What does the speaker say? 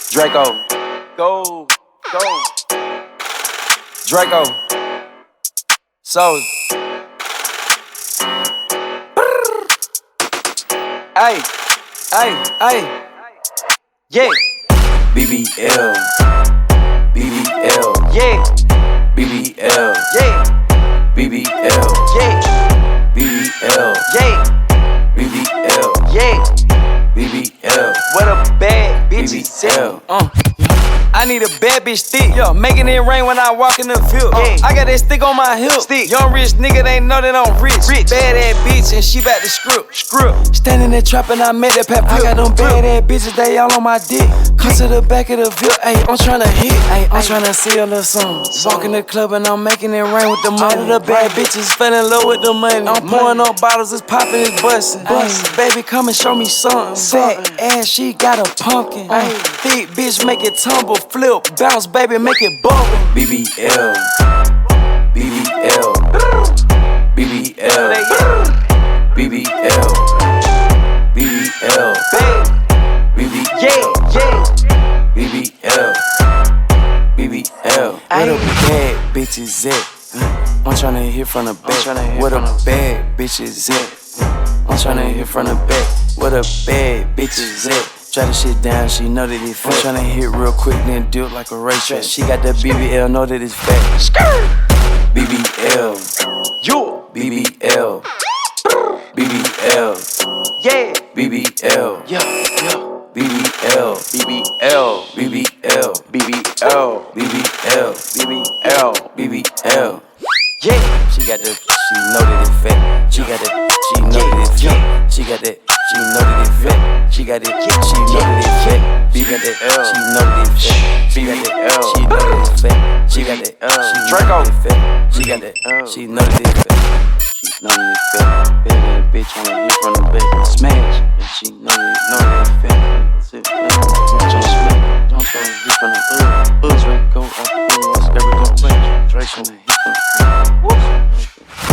Draco. Go. Draco. Soul. Ay. Yeah. BBL. Yeah. BBL. Yeah. BBL. Yeah. BBL. Yeah. BBL. Yeah. BBL. What a bad bitch BBL. I need a bad bitch stick, making it rain when I walk in the field. I got that stick on my hip. Young rich nigga, they know that I'm rich. Bad ass bitch and she back to script. Standing there trapping, I made that pep. I got them bad ass bitches, they all on my dick. Come to the back of the field, ayy, I'm tryna hit. I'm tryna see a little something. Walk in the club and I'm making it rain with the money. All of the bad bitches fell in love with the money. I'm pouring up bottles, it's popping, it's busting. Baby, come and show me something. Fat ass, she got a pumpkin. Thick bitch, make it tumble. Flip, bounce, baby, make it bubble. BBL. BBL. BBL. BBL. BBL. BBL. BBL. BBL. Where the bad bitches at? I'm tryna hear from the back. Where the bad bitches at? I'm tryna hear from the back. Where the bad bitches at? Try the shit down, she know that it's fat. I'm tryna hit real quick, then do it like a racetrack. She got that BBL, know that it's fat. BBL. Yo. BBL. BBL. Yeah. BBL. Yeah. BBL. BBL. BBL. BBL. BBL. BBL. BBL. Yeah. She got that, she know that it's fat. She got that, she know that it's fat. She got that. She know that it's fat. She got it, she know that it's fat. She got that, she know that it's fat. She got that, she know that it's fat. She got that, she know that it's fat. She got that, she know that it's fat. She know that it's fat. Bad bitch wanna hit from the back, smash. And she know that it's fat. That's it, don't smack, don't try to hit from the hood. Buzz right, go up, skirt, go play. Drake wanna hit from the hood.